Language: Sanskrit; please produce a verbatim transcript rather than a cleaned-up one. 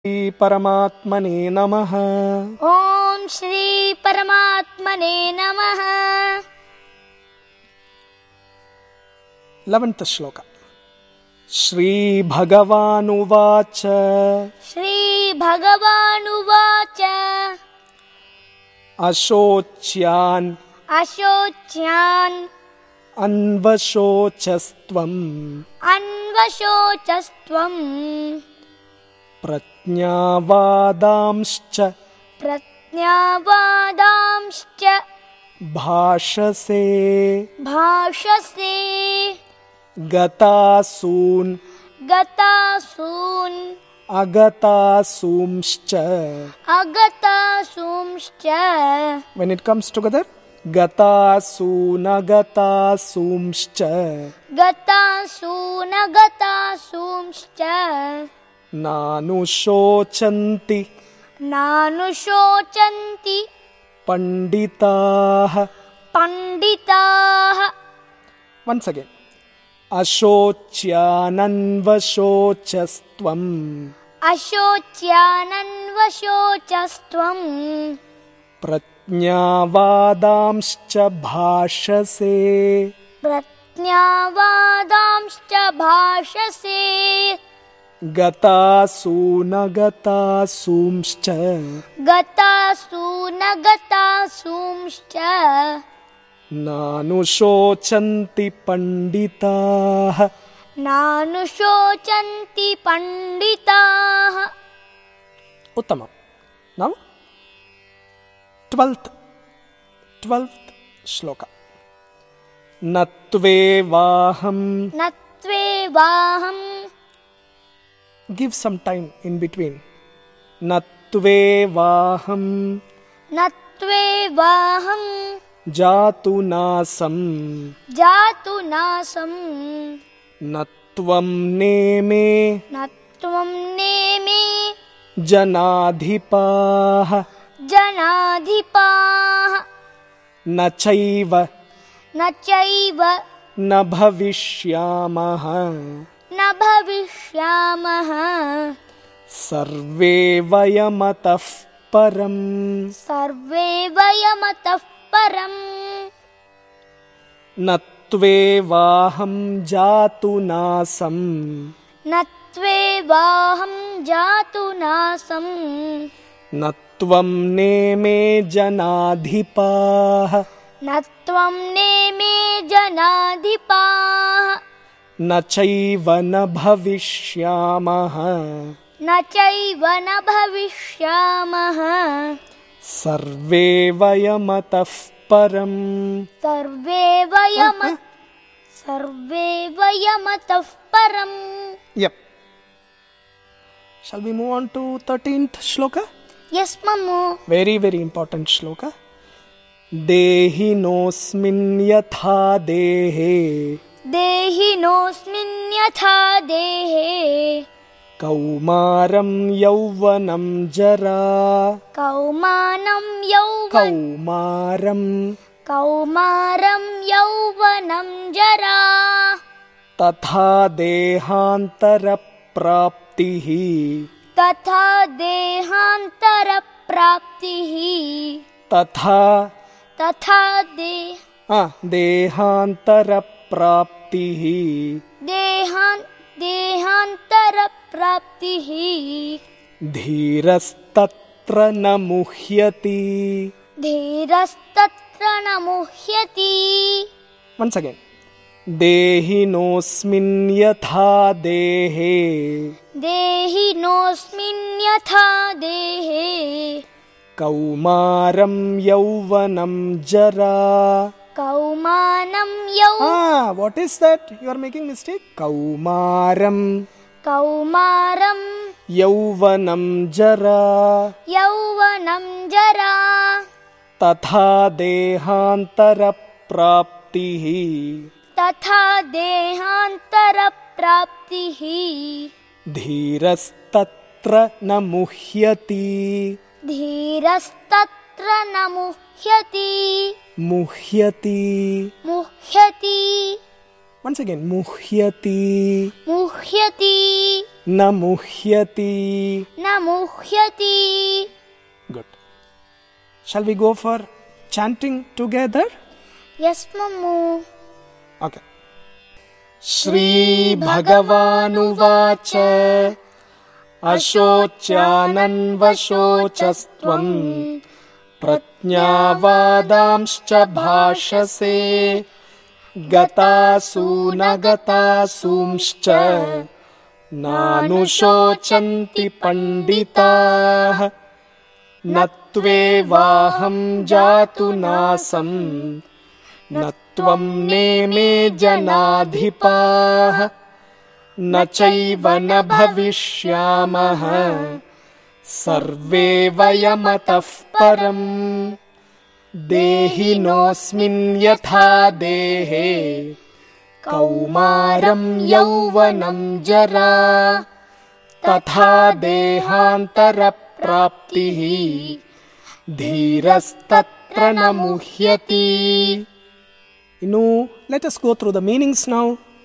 श्री परमात्मने नमः। ओम श्री परमात्मने नमः। eleventh श्लोक। श्री भगवानुवाच श्री भगवानुवाच अशोच्यान् अशोच्यान् अन्वशोचस्त्वम् अन्वशोचस्त्वम् प्रज्ञावादांश्च प्रज्ञावादांश्च भाषसे भाषसे गतासून् गतासून् अगतासूंश्च अगतासूंश्च। When it comes together, गतासून् अगतासूंश्च गतासून् अगतासूंश्च नानुशोचन्ति नानुशोचन्ति पंडिताः पंडिताः। Once again, अशोच्यानन्वशोचस्त्वम् अशोच्यानन्वशोचस्त्वम् प्रज्ञावादांश्च भाषसे प्रज्ञावादांश्च भाषसे गतासूनगतासूंश्च गतासून् गतासूंश्च नानुशोचन्ति पंडिताः नानुशोचन्ति पंडिताः। उत्तमम्। Now twelfth twelfth श्लोक। न त्वेवाहम् न त्वेवाहम् Give some time in between. न त्वेवाहम् न त्वेवाहम् जातु नासम् जातु नासम् न त्वं नेमे न त्वं नेमे जनाधिपाः जनाधिपाः न चैव न चैव न भविष्यामः न भविष्यामः सर्वे वयमतः परम् सर्वे वयमतः परम्। न त्वेवाहं जातु नासम् न त्वेवाहं जातु नासम् न त्वं नेमे जनाधिपाः न त्वं नेमे जनाधिपाः न चैव न भविष्यामः न चैव न भविष्यामः सर्वे वयमतः परम् सर्वे वयम सर्वे वयमतः परम्। Yep. Shall we move on to thirteenth shloka? Yes, Mamu. Very very important shloka. देहिनोऽस्मिन् यथा देहे देहिनोऽस्मिन् यथा देहे कौमारं यौवनं जरा कौमानं यौवन कौमारं कौमारं यौवनं जरा तथा देहान्तरप्राप्तिः तथा देहान्तरप्राप्तिः तथा तथा दे आ, देहान्तरप्राप्तिः देहान् देहान्तरप्राप्तिः धीरस्तत्र न मुह्यति धीरस्तत्र न मुह्यति। Once again, देहिनोऽस्मिन् यथा देहे देहिनोऽस्मिन् यथा देहे कौमारं यौवनं जरा कौमानं यौ Ah, what is that? You are making mistake. कौमारं कौमारं यौवनं जरा यौवनं जरा तथा देहान्तरप्राप्तिः तथा देहान्तरप्राप्तिः धीरस्तत्र न मुह्यति धीरस्तत्र न मुह्यति मुह्यति मुह्यति। Once again, muhyati, muhyati, na muhyati. na muhyati. Good. Shall we go for chanting together? Yes, Mammu. Okay. Shri Bhagavanuvacha Ashocyananvashocastvam Pratnyavadamscha bhashase Gatasu nagatasumscha Nanushocanti panditah Natvevaham jatu nasam Natvam neme janadhipah Na chaiva na bhavishyamah Sarve vayamatah param Dehinosmin yatha dehe Kaumaram yauvanam jara Tatha dehantara praptihi Dhirastatra na muhyati. You know, let us go through the meanings now.